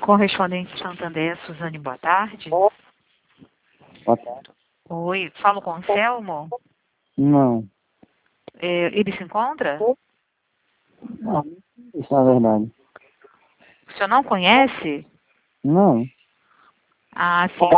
Correspondente Santander, Suzane, boa tarde. Boa tarde. Oi, falo com o Anselmo? Não. Ele se encontra? Não, isso é verdade. O senhor não conhece? Não. Ah, sim.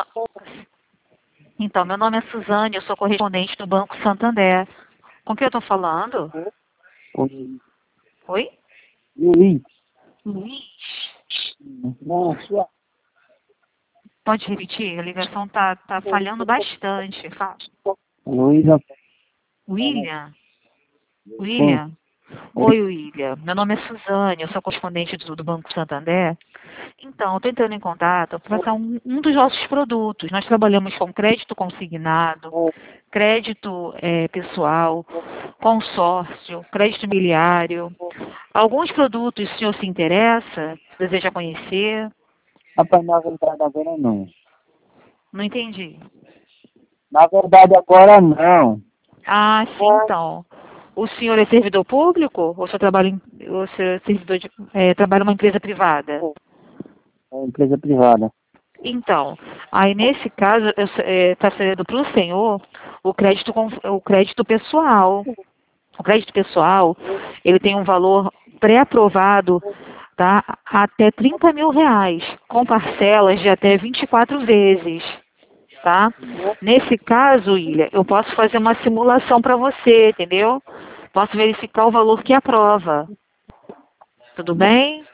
Então, meu nome é Suzane, eu sou correspondente do Banco Santander. Com quem eu estou falando? Oi. Oi? Luiz. Luiz. Não, sua. Pode repetir? A ligação tá falhando bastante. Luiz. William? Sim. William? Oi, William. Meu nome é Suzane, eu sou correspondente do Banco Santander. Então, eu estou entrando em contato para passar um dos nossos produtos. Nós trabalhamos com crédito consignado, crédito pessoal, consórcio, crédito imobiliário. Alguns produtos o senhor se interessa, deseja conhecer? Rapaz, na verdade agora não. Não entendi. Na verdade agora não. Ah, sim, então. O senhor é servidor público ou o senhor trabalha trabalha em uma empresa privada? É uma empresa privada. Então, aí nesse caso, está sendo para o senhor o crédito pessoal. O crédito pessoal, ele tem um valor pré-aprovado, tá, até R$ 30.000, com parcelas de até 24 vezes, tá? Nesse caso, Ilha, eu posso fazer uma simulação para você, entendeu? Posso verificar o valor que aprova. Tudo bem?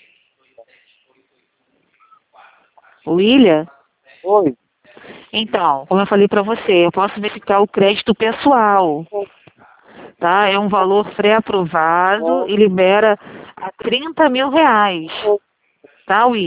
William? Oi. Então, como eu falei para você, eu posso verificar o crédito pessoal, tá? É um valor pré-aprovado e libera a R$ 30.000, tá, William?